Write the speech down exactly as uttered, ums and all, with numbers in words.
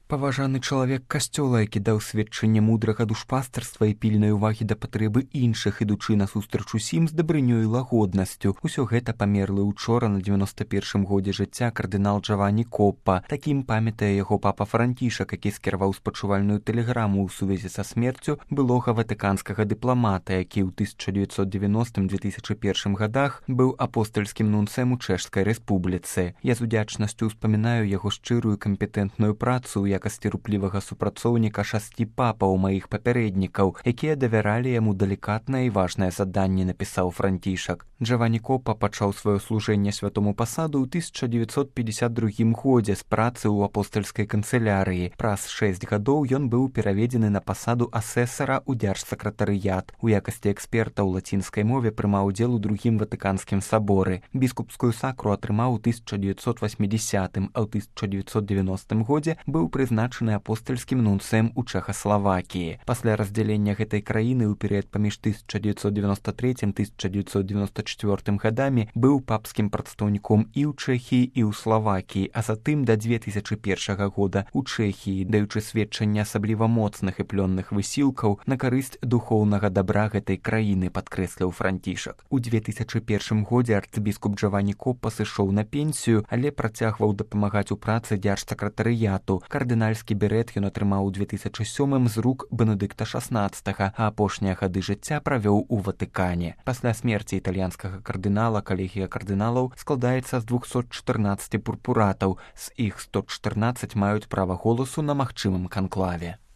Паважаны чалавек касцёла, які даў сведчанне мудрага душпастарства і пільнай увагі да патрэбы іншых, ідучы насустрач усім з дабрынёй і лагоднасцю. Усё гэта памерлы ўчора на дзевяноста першым годзе жыцця кардынал Джаванні Коппа. Такім памятае яго папа Францішак, які скіраваў спачувальную тэлеграму ў сувязі са смерцю былога ватыканскага дыпламата, які ў тысяча дзевяцьсот дзевяностым — две тысячы першым гадах быў апостальскім нунцэм у Чэшскай рэспубліцы. Я з удзячнасцю ўспамінаю яго шчырую кампетэнтную працу ў якасці руплівага супрацоўніка шасці папаў маіх папярэднікаў, якія давяралі яму далікатнае і важнае заданне, напісаў Францішак. Джаванні Коппа пачаў сваё служэнне святому пасаду ў тысяча дзевяцьсот пятьдесят другім годзе з працы ў апостальскай канцылярыі. Праз шэсць гадоў ён быў пераведзены на пасаду асэсара ў дзяржсакратарыят. У якасці эксперта ў лацінскай мове прымаў удзел у другім ватыканскім саборы. Біскупскую сакру атрымаў у тысяча дзевяцьсот васьмідзясятым, а ў тысяча дзевяцьсот девяностым годзе быў прызначаны апостальскім нунцэм у Чэхаславакіі. Пасля раздзялення гэтай краіны ў перыяд паміж тысяча дзевяцьсот девяносто третьим — тысяча дзевяцьсот девяносто четвёртым гадамі быў папскім прадстаўніком і ў Чэхіі, і ў Славакіі, а затым да две тысячы першага года ў Чэхіі, даючы сведчанне асабліва моцных і плённых высілкаў на карысць духоўнага дабра гэтай краіны, падкрэсліў Францішак. У две тысячы першым годзе арцыбіскуп Джаванні Коппа сышоў на пенсію, але працягваў дапамагаць у працы дзяржсакратарыяту. Кардынальскі берэт ён атрымаў у две тысячы сёмым з рук Бенедыкта шаснаццатага, а апошнія гады жыцця правёў у Ватыкане. Пасля смерці італьянскага кардынала калегія кардыналаў складаецца з двухсот чатырнаццаці пурпуратаў, з іх сто чатырнаццаць маюць права голасу на магчымым канклаве.